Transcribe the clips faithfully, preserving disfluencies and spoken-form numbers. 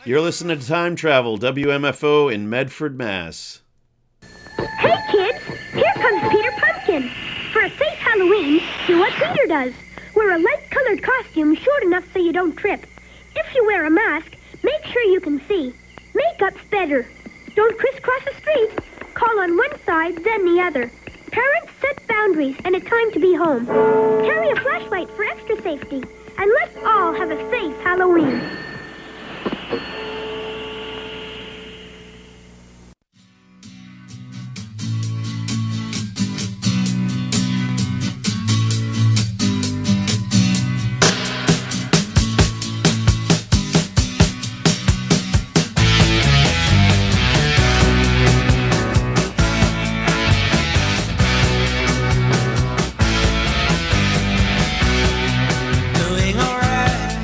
You're listening to Time Travel, W M F O in Medford, Mass. Hey, kids! Here comes Peter Pumpkin. For a safe Halloween, do what Peter does. Wear a light-colored costume short enough so you don't trip. If you wear a mask, make sure you can see. Makeup's better. Don't crisscross the street. Call on one side, then the other. Parents, set boundaries and a time to be home. Carry a flashlight for extra safety. And let's all have a safe Halloween. Doing alright.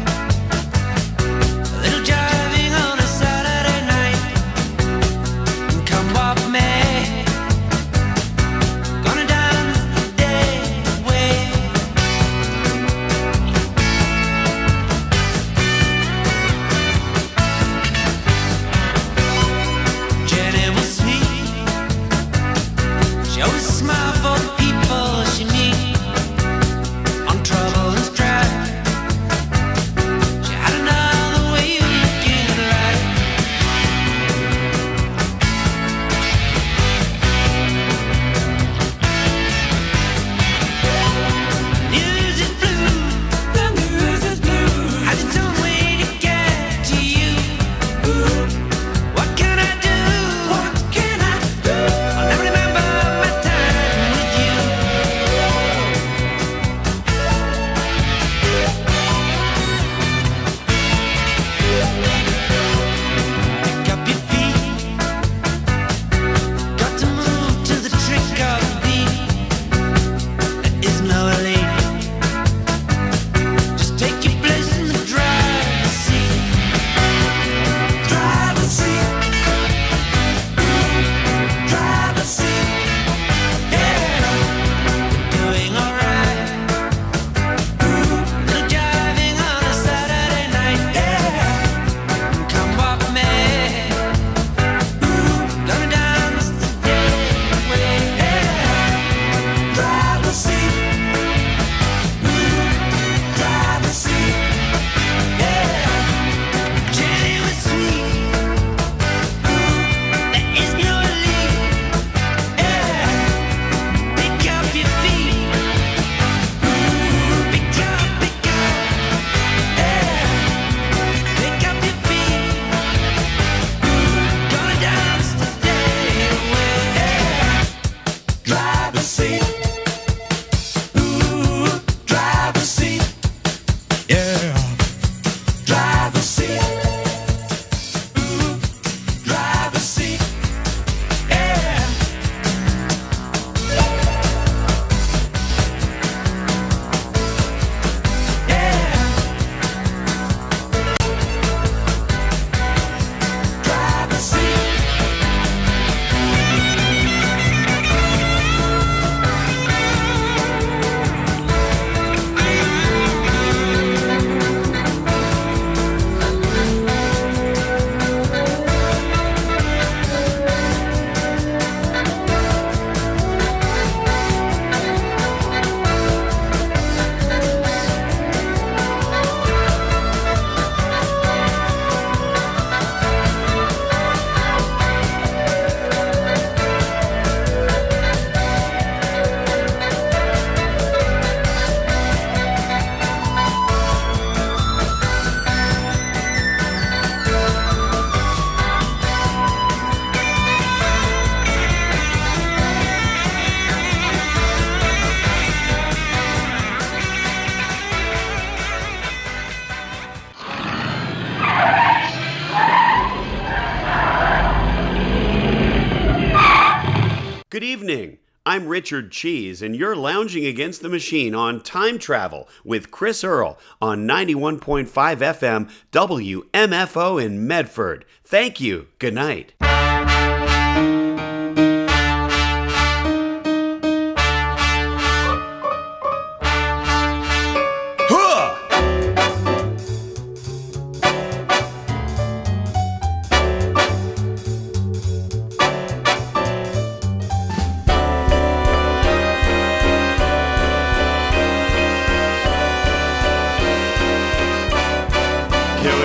Good evening. I'm Richard Cheese, and you're lounging against the machine on Time Travel with Chris Earl on ninety-one point five F M W M F O in Medford. Thank you. Good night.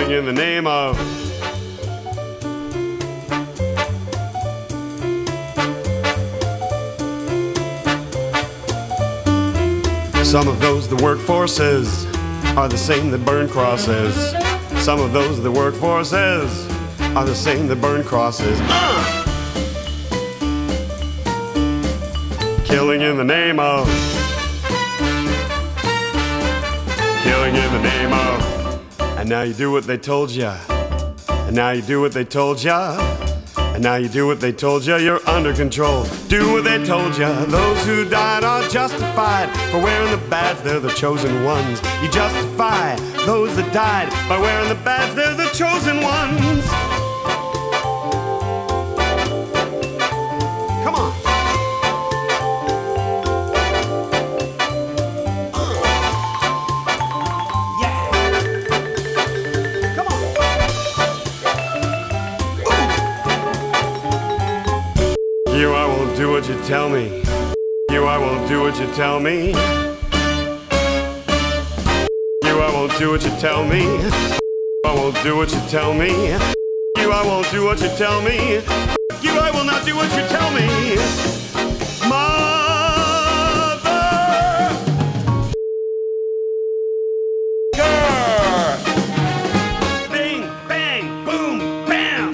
killing in the name of. Some of those that work forces are the same that burn crosses. Some of those that work forces are the same that burn crosses. Uh! Killing in the name of. Killing in the name of. And now you do what they told ya. And now you do what they told ya. And now you do what they told ya. You're under control. Do what they told ya. Those who died are justified for wearing the badge. They're the chosen ones. You justify those that died by wearing the badge. They're the chosen ones. Come on. You, I won't do what you tell me. You, I won't do what you tell me. You, I won't do what you tell me. I won't do what you tell me. You, I won't do what you tell me. You, I will not do what you tell me. Mother. Bing, bang, boom, bam.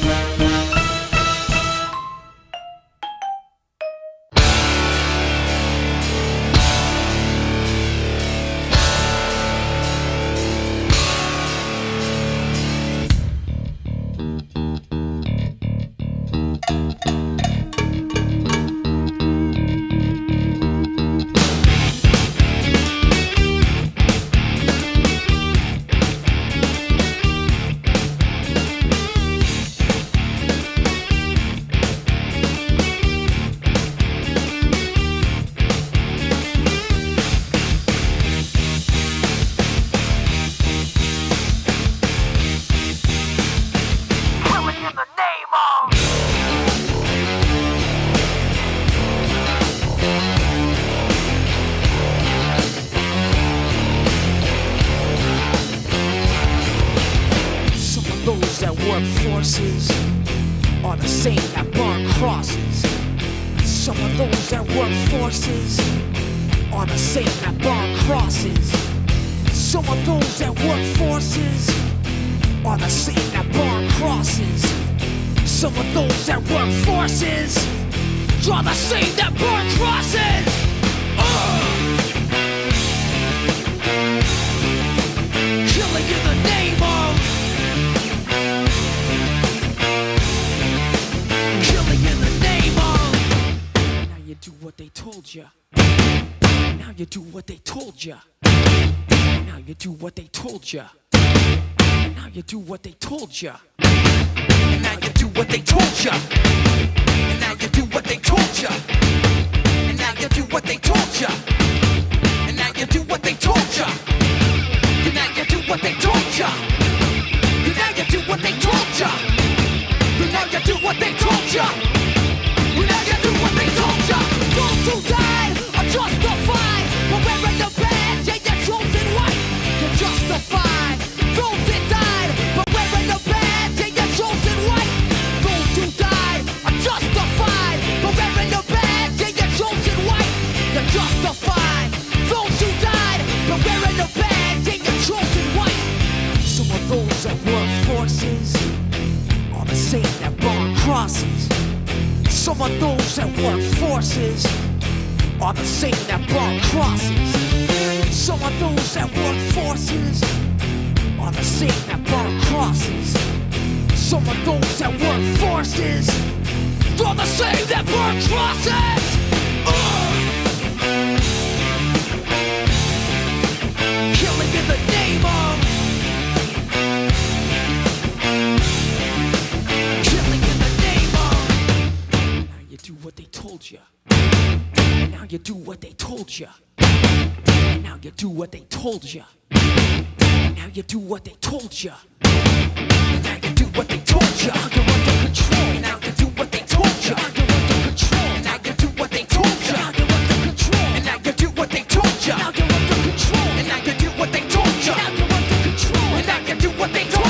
Those that work forces are the same that burn crosses. Some of those that work forces are the same that burn crosses. Some of those that work forces are the same that burn crosses. Some of those that work forces are the same that burn crosses. Uh! Killing in the name of. Do what they told ya. Now you do what they told ya. Now you do what they told ya. Now you do what they told ya. Now you do what they told ya. Now you do what they told ya. Now you do what they told ya. Now you do what they told ya. Now you do what they told ya. Now you do what they told ya. Now you do what they told ya. Now you do what they told ya. Those who died are justified for wearing the badge. Yeah, you're chosen white. You're justified. Those that died for wearing the badge. Yeah, you're chosen white. Those who died are justified for wearing the badge. Yeah, you're chosen white. You're justified. Those who died for wearing the badge. Yeah, you're chosen white. Some of those that work forces are the same that burn crosses. Some of those that work forces are the same that burn crosses. Some of those that work forces are the same that burn crosses. Some of those that work forces are the same that burn crosses. Uh! Killing in the name of. Killing in the name of. Now you do what they told ya. And now you do what they told ya. And now you do what they told ya. And now you do what they told ya. And now you do what they told ya. You're under control. And now you do what they told ya. You're under control. And now you do what they told ya. You're under control. And now you do what they told ya. Now you're under control. And now you do what they told ya. Now you're under control. And now you do what they told ya.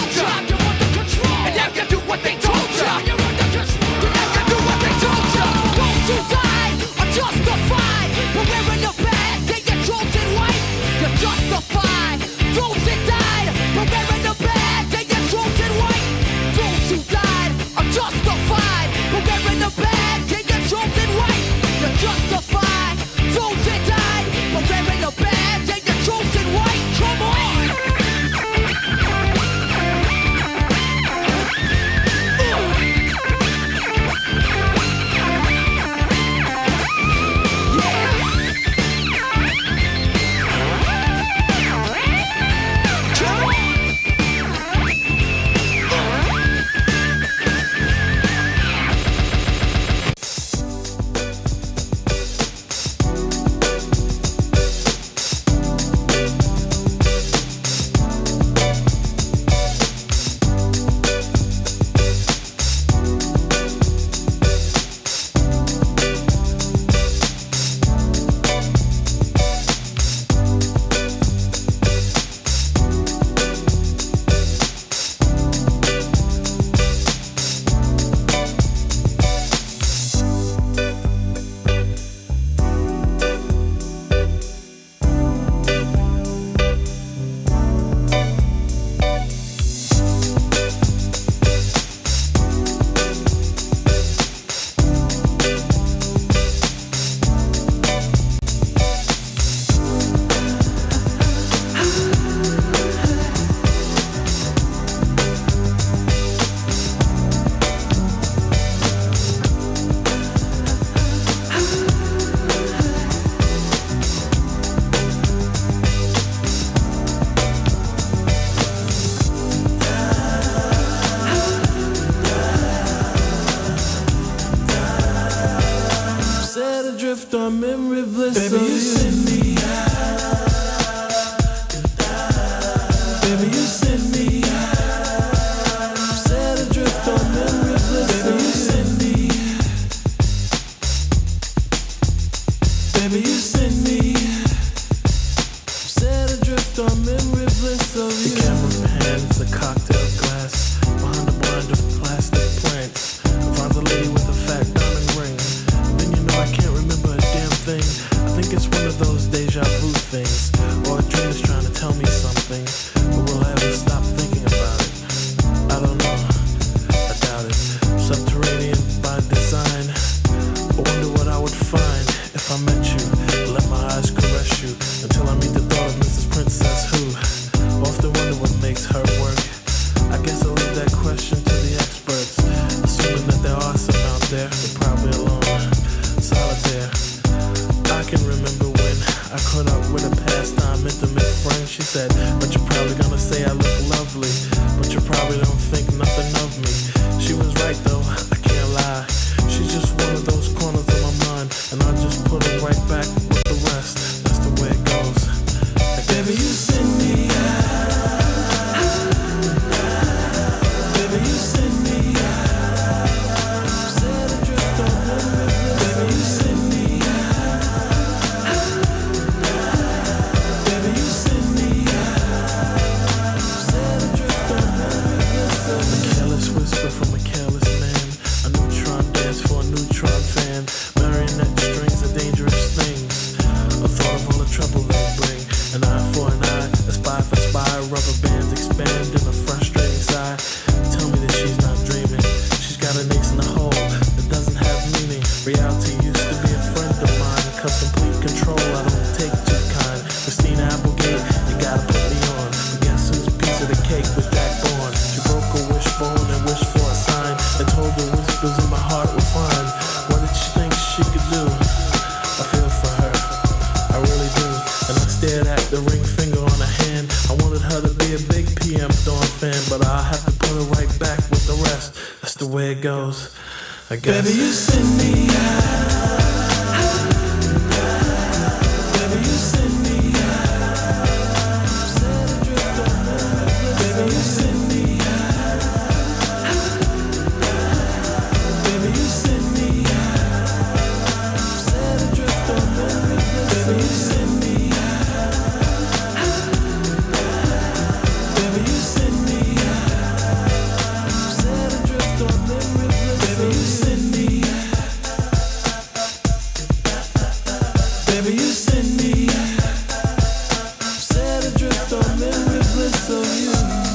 on memory bliss. Baby, you send me out. Baby, you send me out. Set adrift on memory bliss. Baby, you send me. Baby, you send me. Set adrift on memory bliss of you. The camera pans a cocktail glass behind a blind of plastic plants. Finds a lady with a fat diamond ring. Then you know I can't remember a damn thing. I think it's one of those deja vu things, or a dream is trying to tell me something. But will I ever stop thinking about it? I don't know. I doubt it. Subterranean by design. I wonder what I would find if I met you. Let my eyes caress you until I meet the thought of Missus Princess who often wonder what makes her work. I guess I'll leave that question to the experts, assuming that there are some out there. They're probably alone, solitaire. I can remember when I caught up with a pastime intimate friend. She said, but you're probably gonna say I look lovely, but you probably don't think nothing of me. She was right though, I can't lie. She's just one of those corners of my mind, and I just put her right back with the rest. That's the way it goes. Like, baby, you send me out. Baby, you send me out. Set adrift on memory bliss. Baby, you send me out. Baby, you send me out. Set adrift on memory bliss. A careless whisper from a careless man. A neutron dance for a neutron fan. Marionette strings are dangerous things. A thought of all the trouble they bring. An eye for an eye, a spy for spy. Rubber bands expand in a frustrating sigh. Tell me that she's not dreaming. She's got an ace in the hole that doesn't have meaning. Reality used to be a friend of mine. Cause complete control I don't take too kind. Christina Applegate, you gotta put me on. But guess whose piece of the cake was Jack Bourne? She broke a wishbone and wished for a sign. And told the whispers in my heart were fine. What did she think she could do? I feel for her, I really do. And I stared at the ring finger on her hand. I wanted her to be a big P M Dawn fan, but I'll have to put her right back with the rest. That's the way it goes, I guess. Baby, you send me out. Baby, you send me out. Set adrift on memory bliss. Baby, you send me out. Baby, you send me out. Set adrift on memory bliss. Baby, you send me out. Baby, you send me out. Set adrift on memory bliss. Baby, you send me out. Baby, you send me out. Set adrift on memory bliss of you.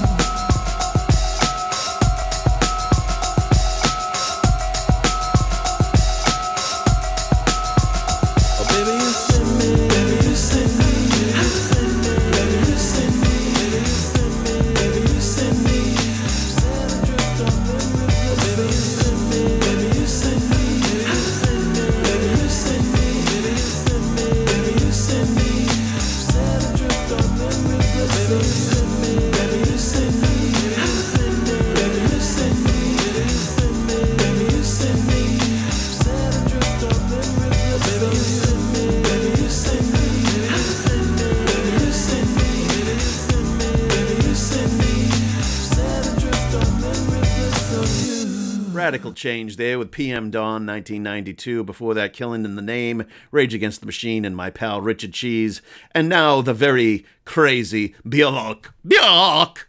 Oh, baby, you send me, baby, you send me, you send me, baby, you send me, baby, you send me, baby, you send me. Set adrift on memory bliss. Baby, you send me, baby, you send me, you send me, baby, you send me, baby, you send me, baby, you send me. Set adrift on memory bliss. Baby, you send me, baby, you send me, you send me, baby, you send me, baby, you send me, baby, you send me. Set adrift on memory bliss. Baby, you send me, baby, you send me, you send me, baby, you send me, baby, you send me, baby, you send me. Set adrift on memory bliss of you. Radical change there with P M Dawn, nineteen ninety-two. Before that, Killing in the Name, Rage Against the Machine, and my pal Richard Cheese. And now the very crazy Björk. Björk!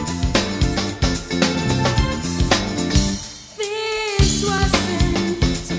This wasn't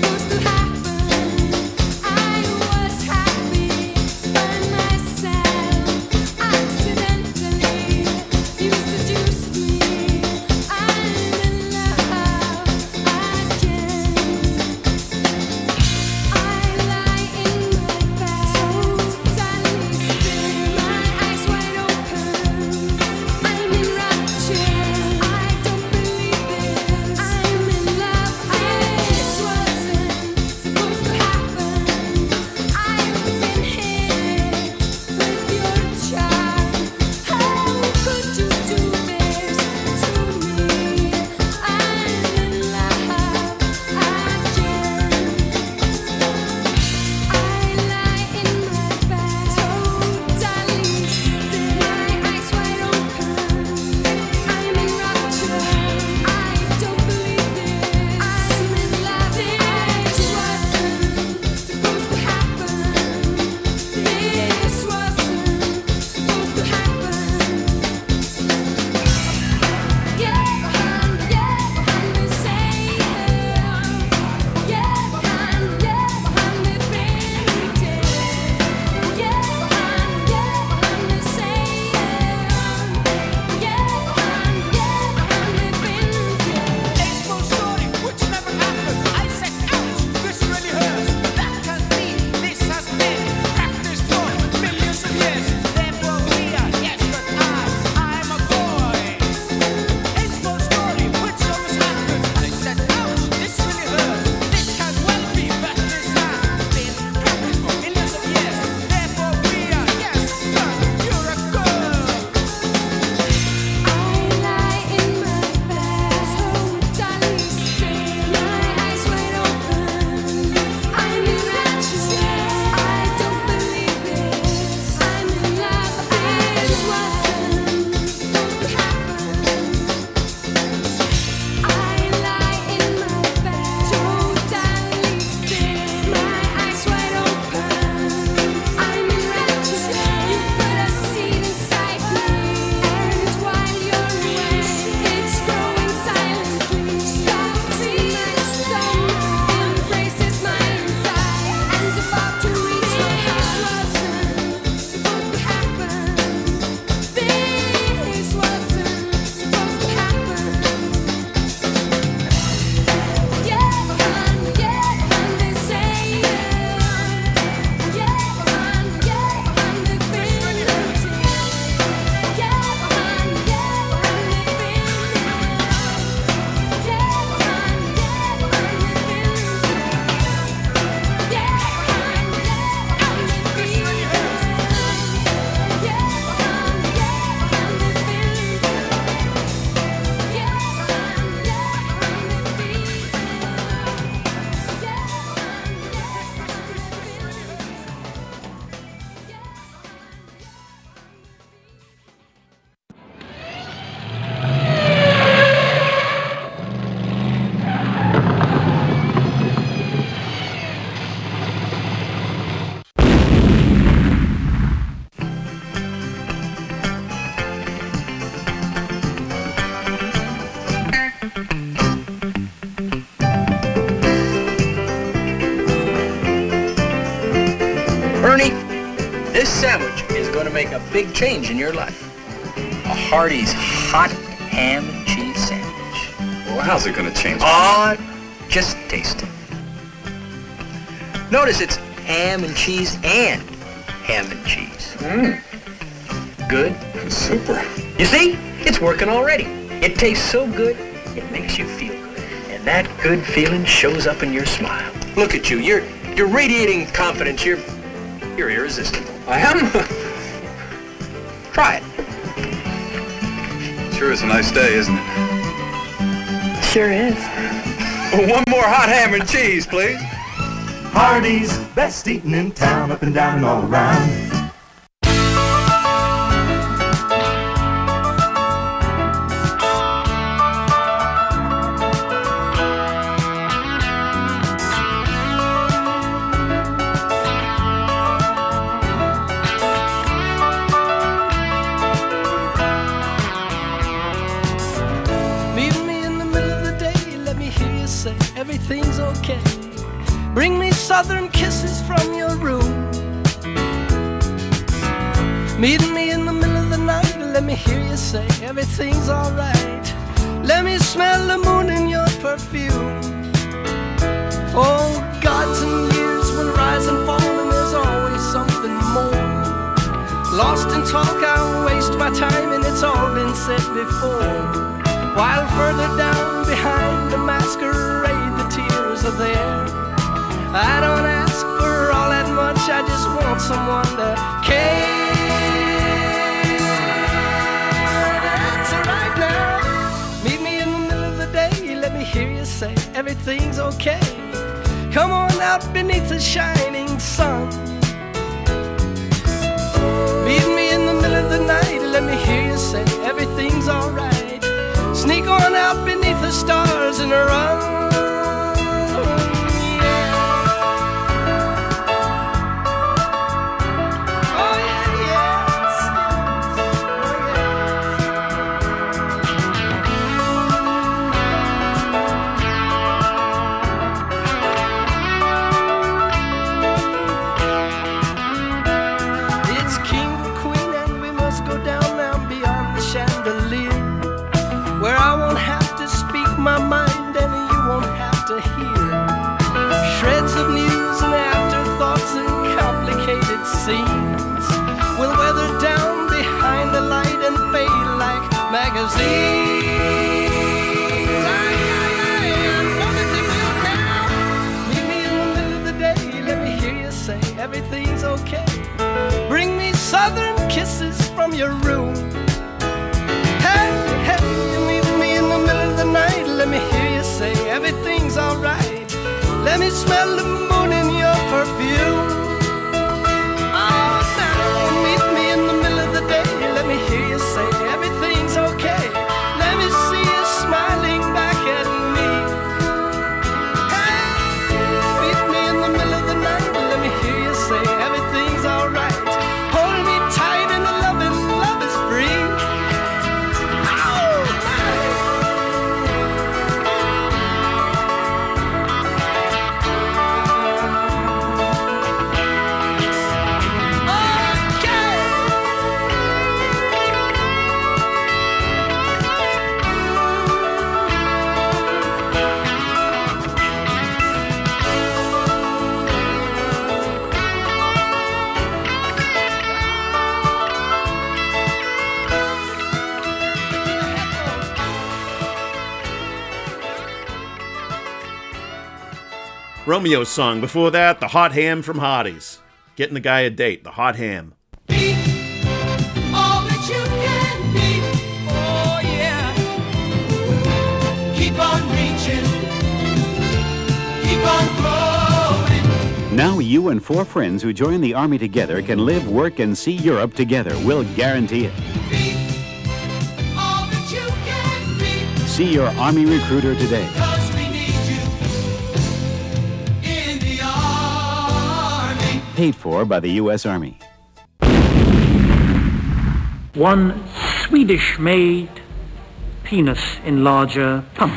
sandwich is going to make a big change in your life. A Hardee's hot ham and cheese sandwich. Well, how's it going to change? Oh, just taste it. Notice it's ham and cheese and ham and cheese. Mmm. Good? Super. You see? It's working already. It tastes so good, it makes you feel good. And that good feeling shows up in your smile. Look at you. You're you're radiating confidence. You're you're irresistible. I am? Try it. Sure is a nice day, isn't it? Sure is. One more hot ham and cheese, please. Hardee's, best eating in town, up and down and all around. Everything's okay. Bring me southern kisses from your room. Meet me in the middle of the night. Let me hear you say everything's alright. Let me smell the moon in your perfume. Oh, gods and years will rise and fall, and there's always something more. Lost in talk, I'll waste my time, and it's all been said before. While further down behind the masquerade, the tears are there. I don't ask for all that much, I just want someone to care. That's right now. Meet me in the middle of the day, let me hear you say everything's okay. Come on out beneath the shining sun. Meet me in the middle of the night, let me hear you say everything's alright. Sneak on out beneath the stars and run. My mind and you won't have to hear shreds of news and afterthoughts and complicated scenes will weather down behind the light and fade like magazines. I, I, I know that they will now. Meet me in the middle of the day, let me hear you say everything's okay. Bring me southern kisses from your room. Hey, hey, you meet me in the middle of the night, let me hear you say everything's alright. Let me smell the moon in your perfume. Oh, now meet me in the middle of the day. Let me hear you say everything's okay. Let me see you smiling back at me. Hey, meet me in the middle of the night. Let me hear you say everything's alright. Hold me tight and the loving love is free. Romeo's song. Before that, the hot ham from Hardee's. Getting the guy a date, the hot ham. Be all that you can be. Oh yeah. Keep on reaching. Keep on growing. Now you and four friends who join the Army together can live, work, and see Europe together. We'll guarantee it. Be all that you can be. See your Army recruiter today. Paid for by the U S Army. One Swedish-made penis enlarger pump.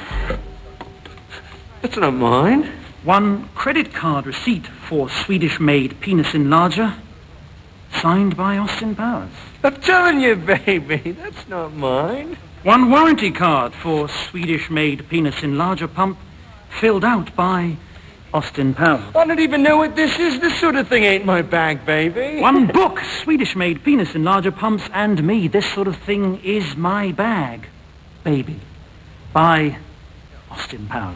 That's not mine. One credit card receipt for Swedish-made penis enlarger. signed by Austin Powers. I'm telling you, baby, that's not mine. One warranty card for Swedish-made penis enlarger pump filled out by Austin Powers. I don't even know what this is. This sort of thing ain't my bag, baby. One book, Swedish-made penis enlarger pumps and me. This sort of thing is my bag, baby, by Austin Powers.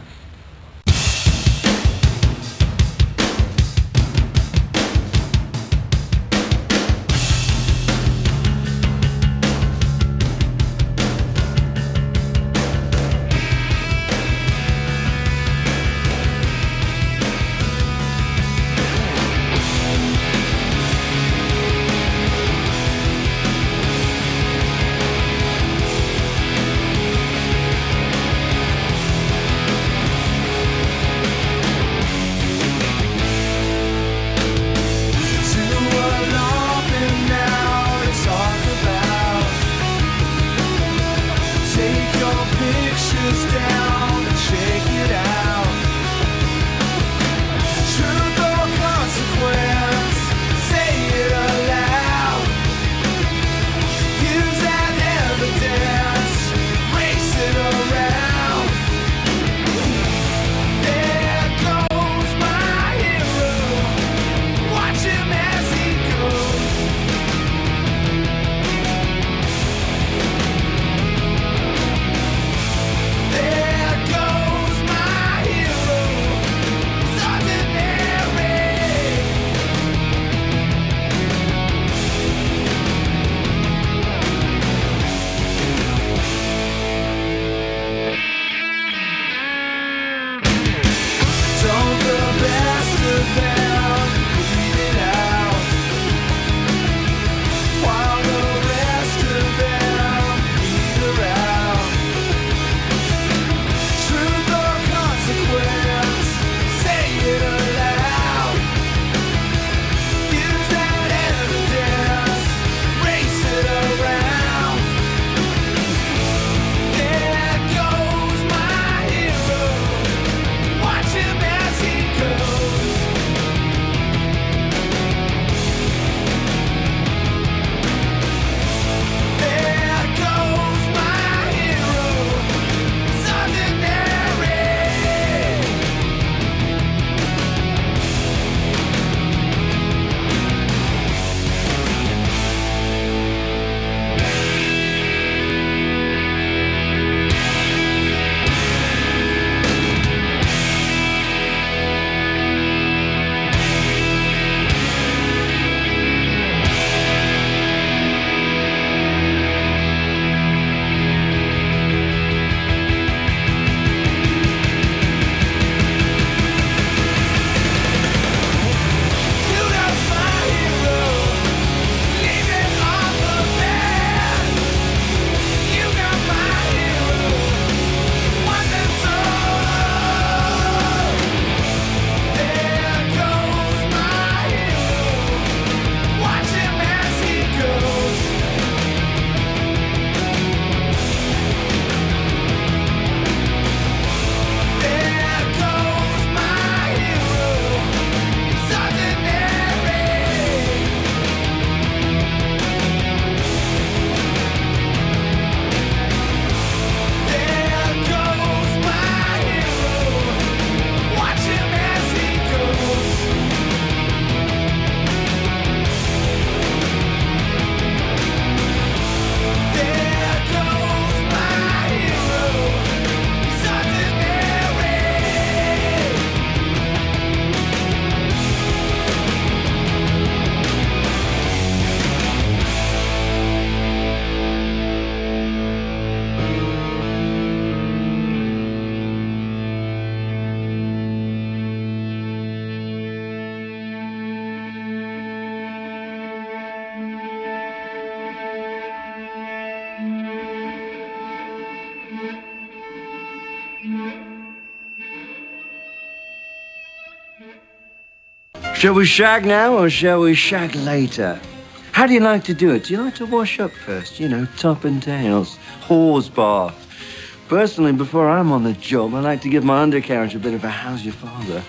Shall we shag now or shall we shag later? How do you like to do it? Do you like to wash up first? You know, top and tails, hose bath. Personally, before I'm on the job, I like to give my undercarriage a bit of a how's your father.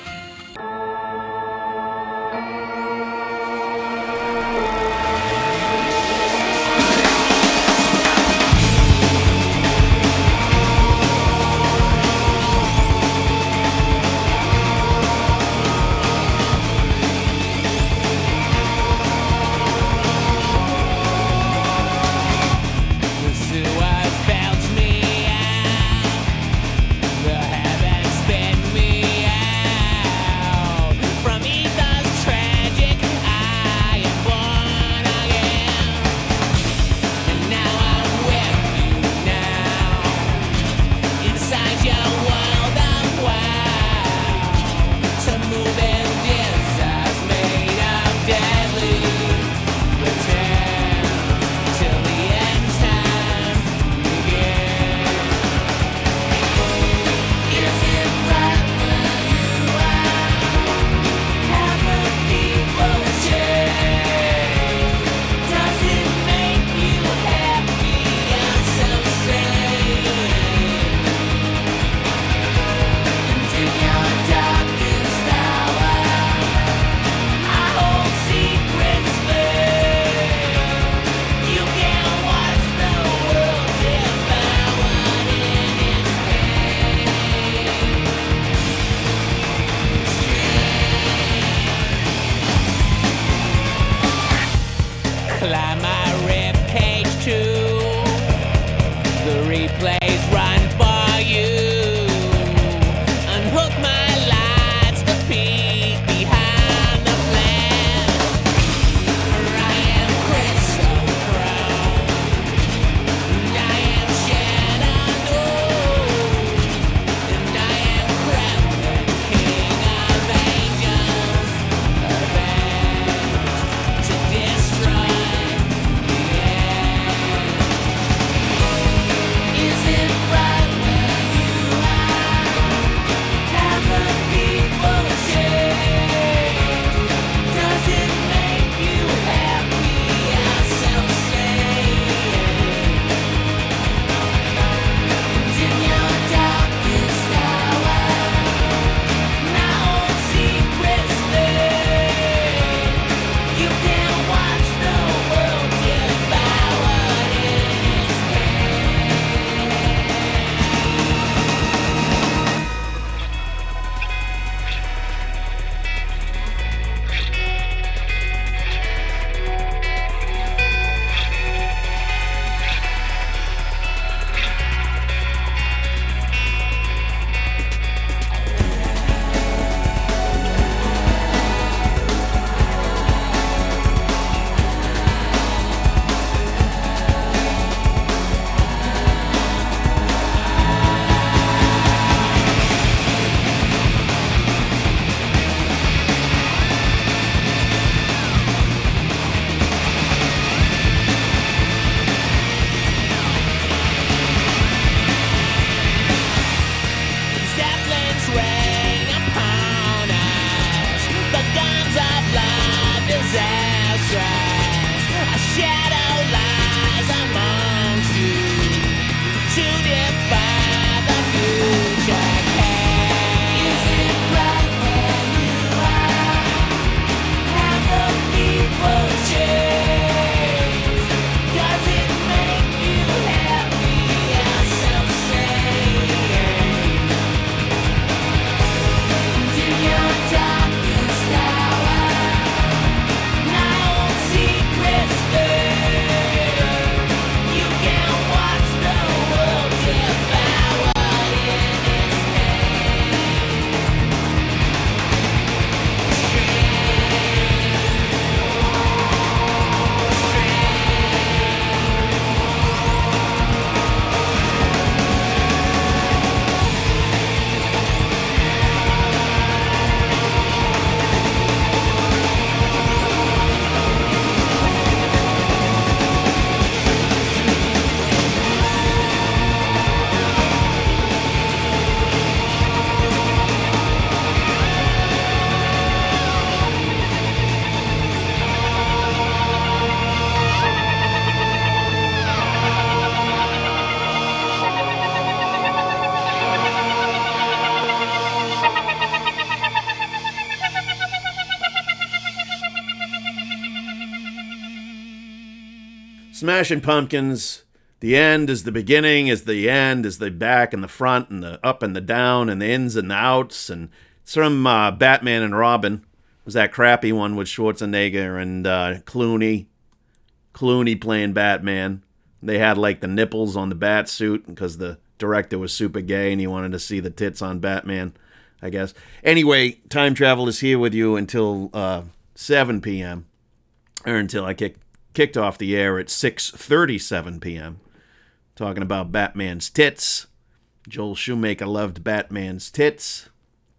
Smashing Pumpkins. The end is the beginning, is the end, is the back and the front and the up and the down and the ins and the outs. And it's from uh, Batman and Robin. It was that crappy one with Schwarzenegger and uh, Clooney. Clooney playing Batman. They had like the nipples on the bat suit because the director was super gay and he wanted to see the tits on Batman, I guess. Anyway, Time Travel is here with you until uh, seven p.m. or until I kick, kicked off the air at six thirty-seven p.m. Talking about Batman's tits. Joel Schumacher loved Batman's tits.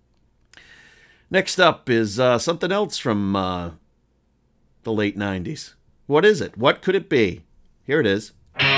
Next up is uh, something else from uh, the late nineties. What is it? What could it be? Here it is.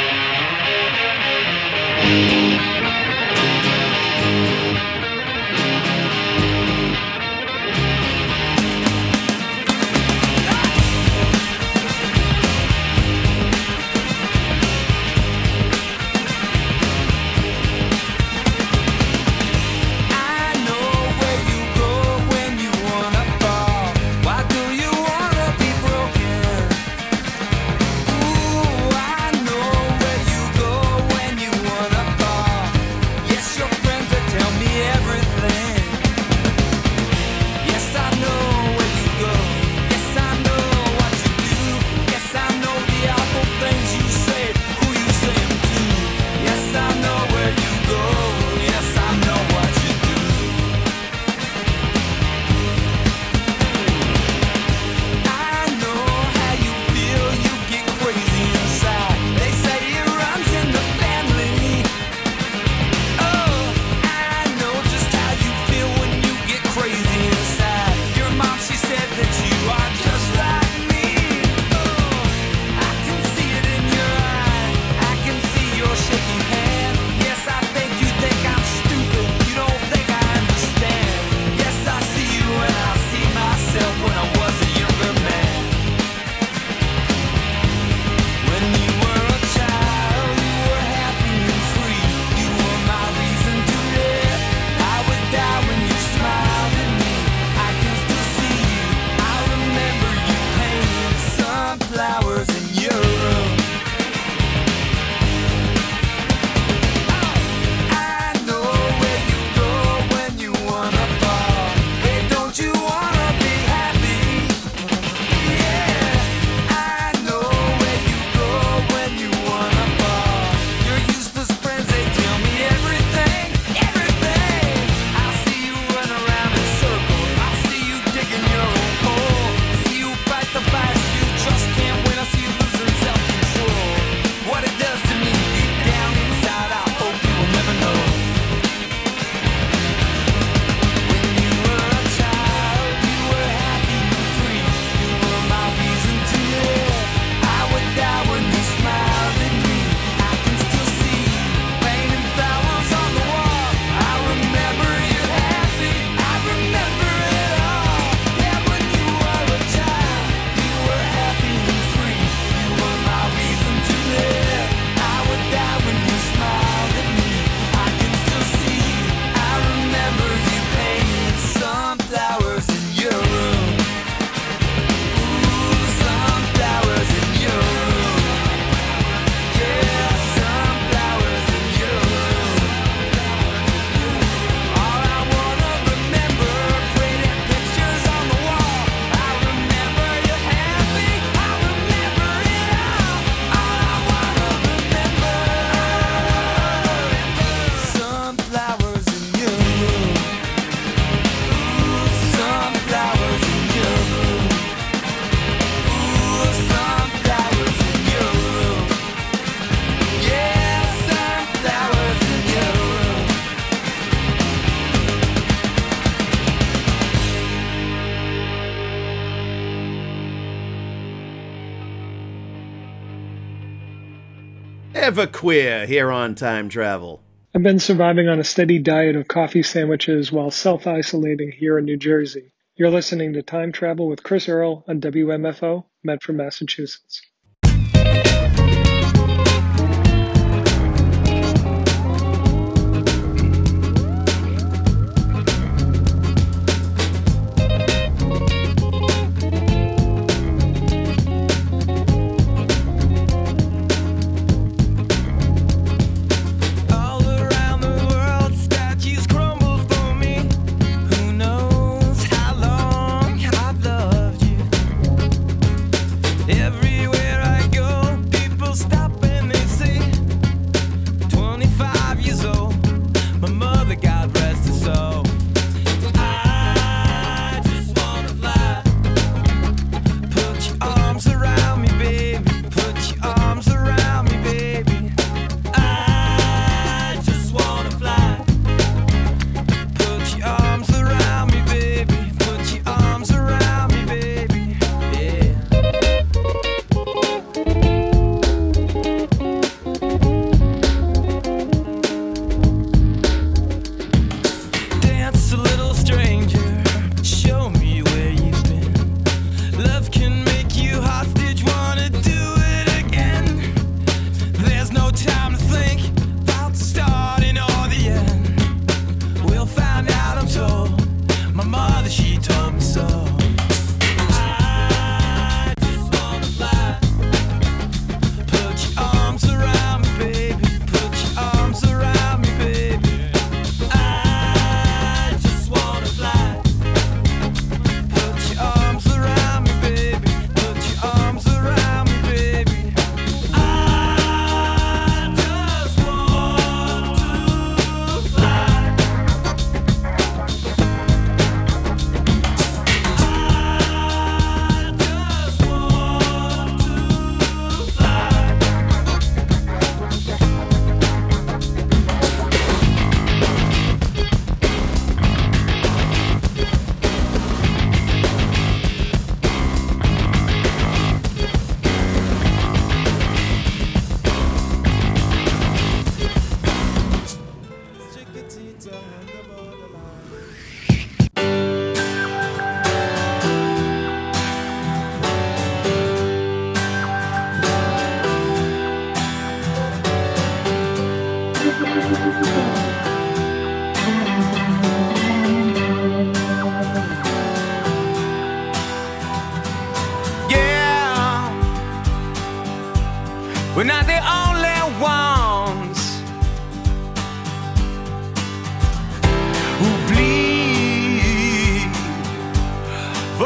Everqueer here on Time Travel. I've been surviving on a steady diet of coffee sandwiches while self-isolating here in New Jersey. You're listening to Time Travel with Chris Earl on W M F O, Medford, Massachusetts.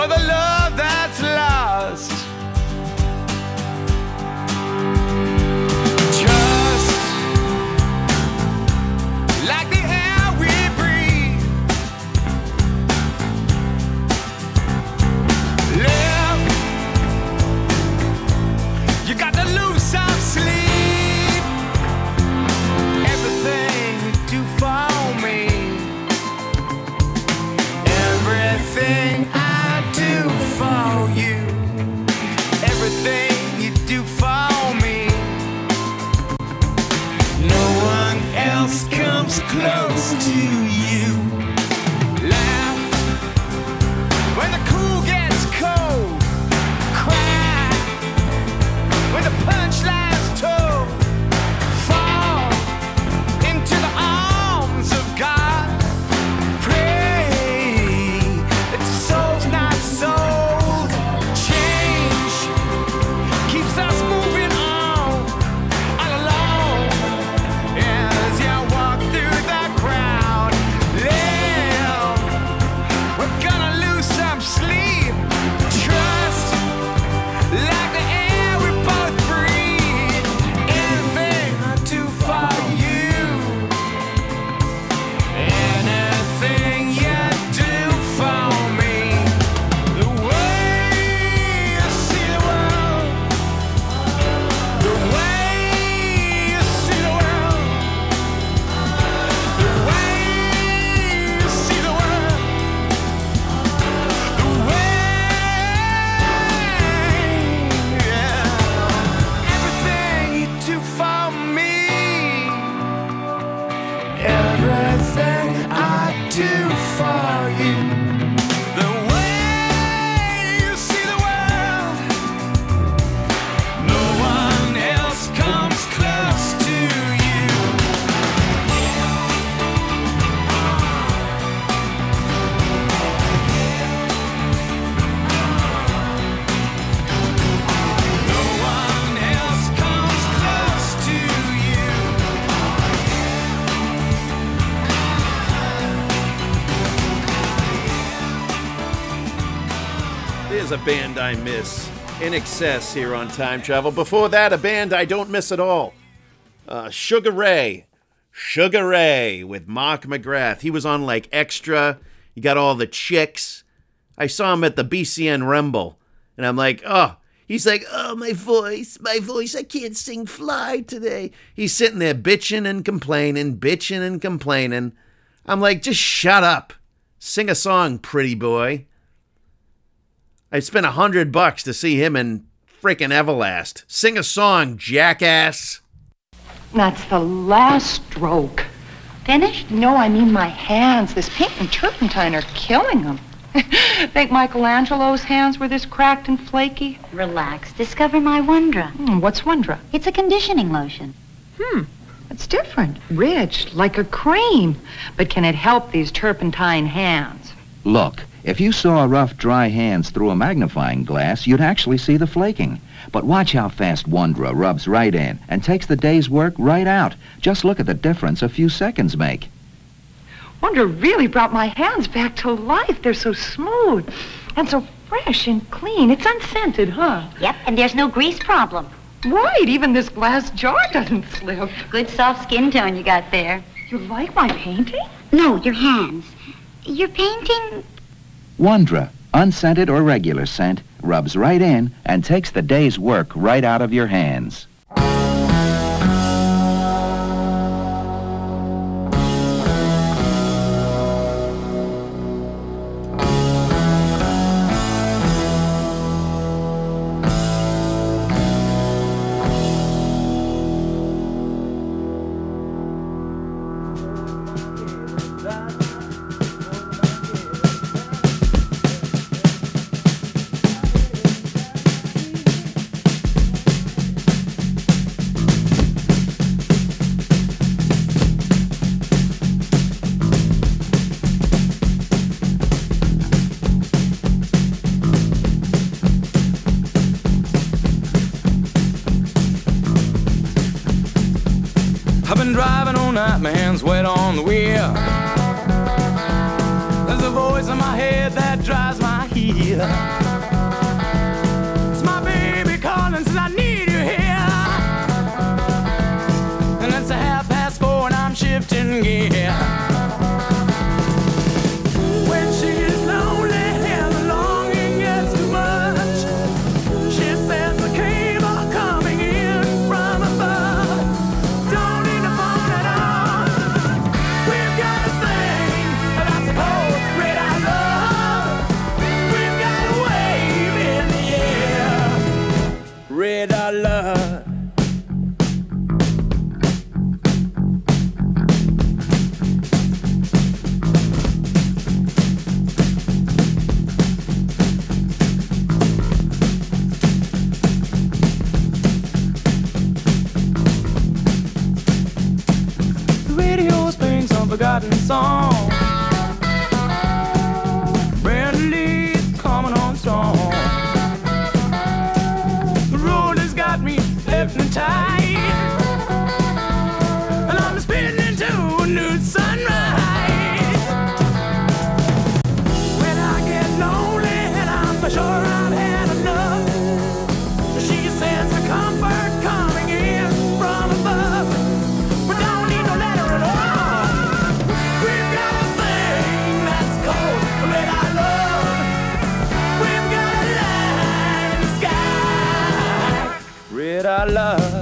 for the love that's lost. Just like the air we breathe, live, you got to lose some sleep. Everything you do for me, everything I do for you, everything you do for me, no one else comes close to you. Laugh when the cool gets cold, cry when the punchline's told, fall into the arms of God, pray that your soul's not sold. Change keeps us moving on, all alone, as you walk through the crowd. Live, we're gonna lose some sleep. Trust, like the air we both breathe. Anything I do for you, anything you do for me. The way you see the world, the way you see the world, the way you see the world, the way, yeah. Everything you do for me, everything I do for you. The way you see the world, no one else comes close to you. No one else comes close to you. There's a band I miss. In Excess here on Time Travel. Before that, a band I don't miss at all. Uh, Sugar Ray. Sugar Ray with Mark McGrath. He was on like Extra. He got all the chicks. I saw him at the B C N Rumble. And I'm like, oh. He's like, oh, my voice, my voice. I can't sing Fly today. He's sitting there bitching and complaining, bitching and complaining. I'm like, just shut up. Sing a song, pretty boy. I spent a hundred bucks to see him in frickin' Everlast. Sing a song, jackass. That's the last stroke. Finished? No, I mean my hands. This paint and turpentine are killing them. Think Michelangelo's hands were this cracked and flaky? Relax. Discover my Wondra. Hmm, what's Wondra? It's a conditioning lotion. Hmm, it's different. Rich, like a cream. But can it help these turpentine hands? Look, if you saw rough, dry hands through a magnifying glass, you'd actually see the flaking. But watch how fast Wondra rubs right in and takes the day's work right out. Just look at the difference a few seconds make. Wondra really brought my hands back to life. They're so smooth and so fresh and clean. It's unscented, huh? Yep, and there's no grease problem. Right, even this glass jar doesn't slip. Good soft skin tone you got there. You like my painting? No, your hands. Your painting... Wondra, unscented or regular scent, rubs right in and takes the day's work right out of your hands. I've been driving all night, my hands wet on the wheel. There's a voice in my head that drives my heel. It's my baby calling, says I need you here. And it's a half past four and I'm shifting gear. When she's lonely and the longing gets too much, she sends a cable coming in from above. Don't need to phone at all. We've got a thing that's a cold red I love. We've got a wave in the air. Red I love. The radio's playing some forgotten song. Brand Lee's coming on strong. The road has got me hypnotized, and I'm spinning into a new sunrise. When I get lonely and I'm for sure I've had enough, she sends a comfort coming in from above. We don't need no letter at all. We've got a thing that's cold, red I love. We've got a light in the sky, red I love.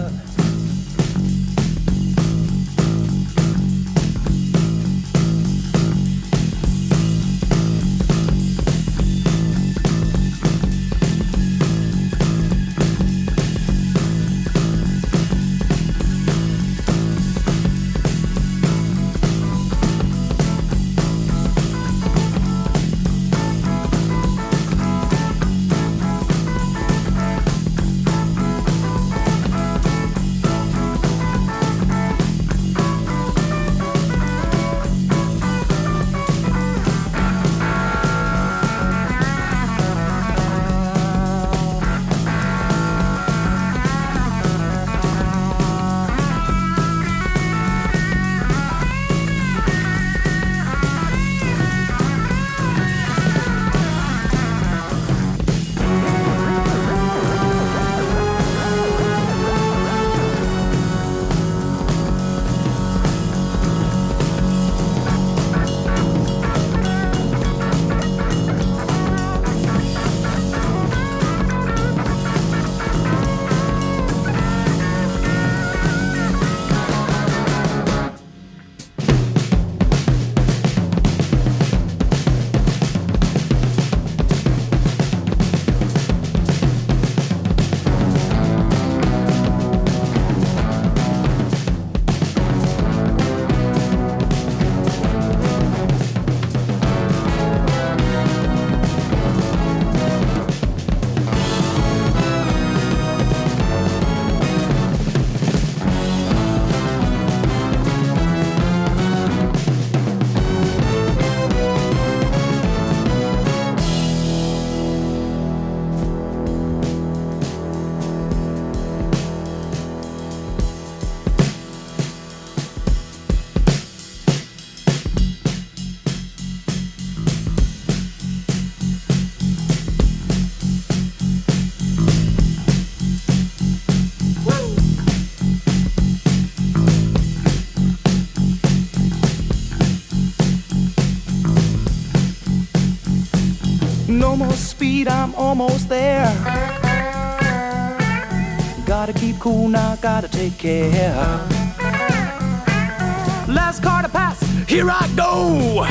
No more speed, I'm almost there. Gotta keep cool now, gotta take care. Last car to pass, here I go.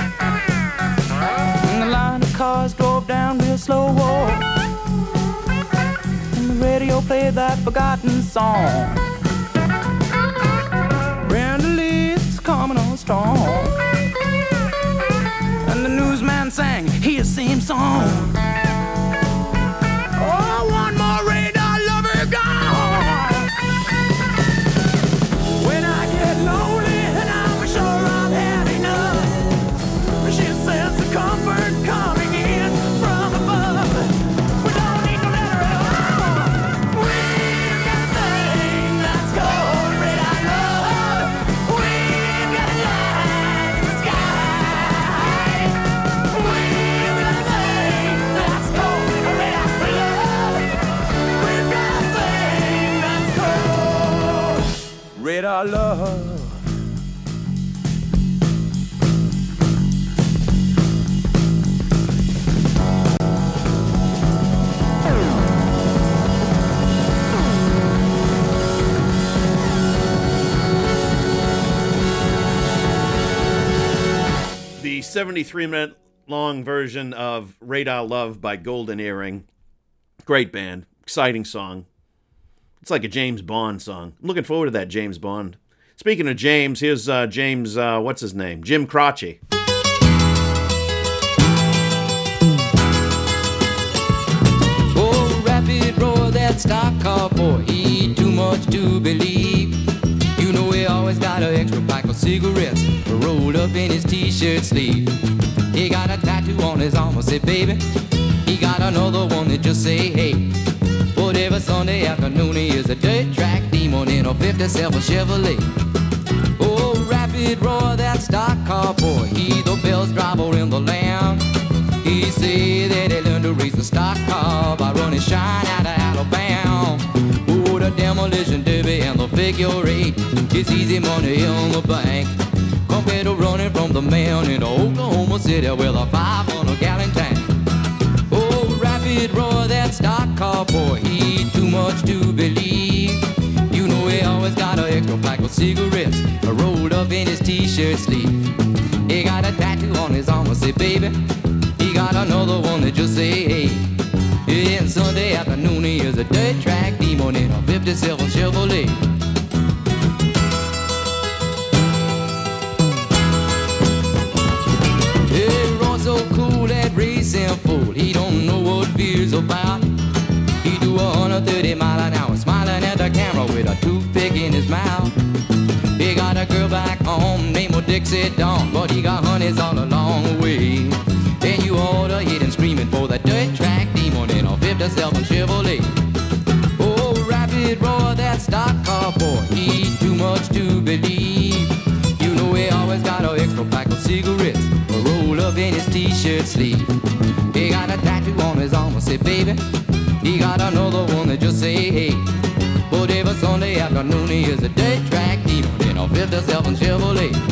And the line of cars drove down real slow. And the radio played that forgotten song. Brenda Lee's coming on strong. And the newsman sang his same song. Oh, one more radar lover gone. When I get lonely and I'm sure I've had enough, she sends the comfort coming in from above. We don't need no letter at all. We've got a thing that's called red I love. We've got a light in the sky. We've got a thing seventy-three minute long version of Radar Love by Golden Earring. Great band. Exciting song. It's like a James Bond song. I'm looking forward to that James Bond. Speaking of James, here's uh, James, uh, what's his name? Jim Croce. Oh, rapid roar, that stock car boy, he too much to believe. You know he always got an extra pack of cigarettes rolled up in his t-shirt sleeve. He got a tattoo on his arm, I say, baby. He got another one that just say, hey. But every Sunday afternoon he is a dirt track demon in a fifty-seven Chevrolet. Oh, rapid roar, that stock car boy, he the best driver in the land. He say that he learned to race the stock car by running shine out of Alabama. Oh, the demolition derby and the figure eight, it's easy money in the bank compared to running from the man in Oklahoma City with a five hundred gallon tank. Oh, rapid roar, that stock car boy, he too much to believe. You know he always got an extra pack of cigarettes rolled up in his t-shirt sleeve. He got a tattoo on his arm, I say, baby. He got another one that just say, hey. And Sunday afternoon he is a dirt track demon in a fifty-seven Chevrolet. He runs so cool, that racing fool, he don't know what fear's about. He do one hundred thirty mile an hour, smiling at the camera with a toothpick in his mouth. He got a girl back home named Dixie Dawn, but he got honeys all along the way. And you ought to hit him screaming for the dirt track demon in a fifty-seven Chevrolet. Oh, rapid roar, that stock car boy, he too much to believe. You know he always got an extra pack of cigarettes rolled up in his t-shirt sleeve. He got a tattoo on his arm, I say, baby. He got another one that just say, hey. But every Sunday afternoon he is a dirt track demon in a fifty-seven Chevrolet.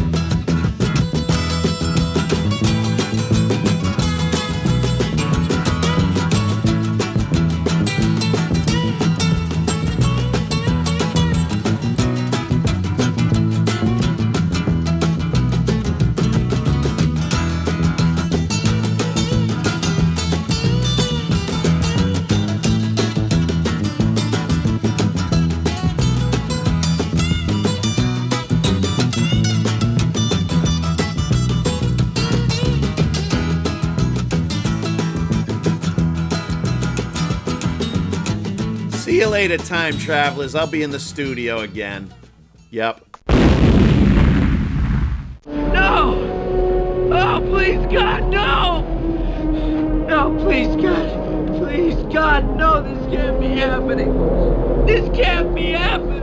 See you later, time travelers. I'll be in the studio again. Yep. No! Oh, please, God, no! No, please, God. Please, God, no, this can't be happening. This can't be happening.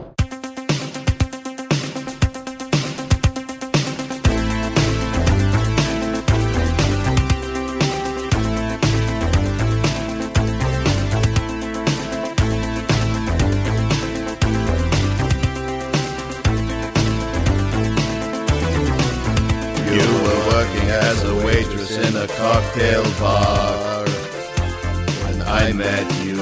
As a waitress in a cocktail bar, when I met you,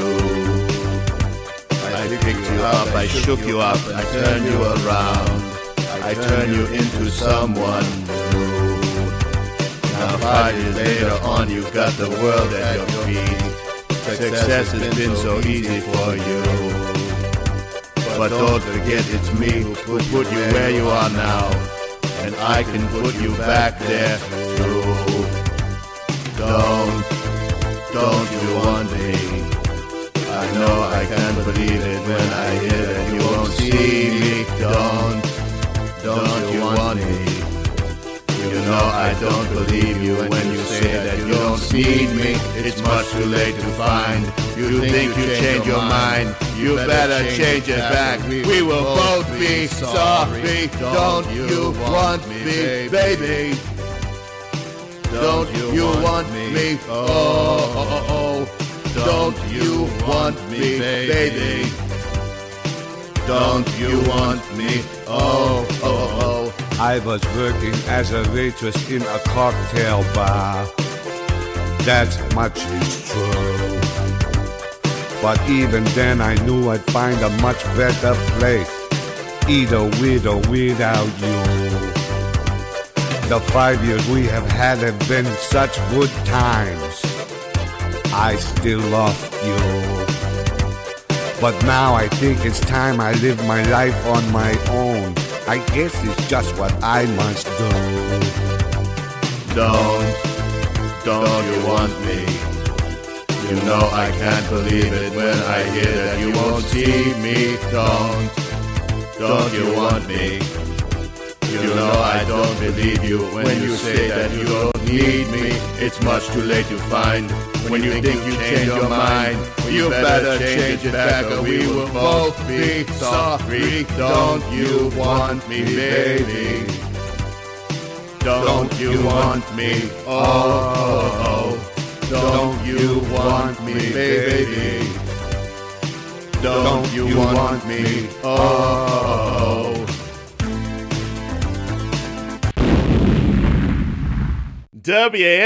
I picked you up, I shook you up, I turned you around, I turned you into someone new. Now five years later on, you've got the world at your feet. Success has been so easy for you. But don't forget it's me who put you where you are now, and I can put you back there too. Don't, don't you want me? I know I can't believe it when I hear that you won't see me. Don't, don't you want me? You know I don't believe you when you say that you don't need me. It's much too late to find. You think you change your mind, you better change it back. We will both be sorry. Don't you want me, baby? Don't you want me? Oh, oh, oh. Don't you want me, baby? Don't you want me? Oh, oh, oh. I was working as a waitress in a cocktail bar. That much is true. But even then I knew I'd find a much better place, either with or without you. The five years we have had have been such good times. I still love you. But now I think it's time I live my life on my own. I guess it's just what I must do. Don't, don't you want me? You know I can't believe it when I hear that you won't see me. Don't, don't you want me? You know I don't believe you when you say that you don't need me. It's much too late to find when you think you change your mind. You better change it back or we will both be sorry. Don't you want me, baby? Don't you want me? Oh, oh, oh. Don't you want me, baby? Don't you want me? Oh. W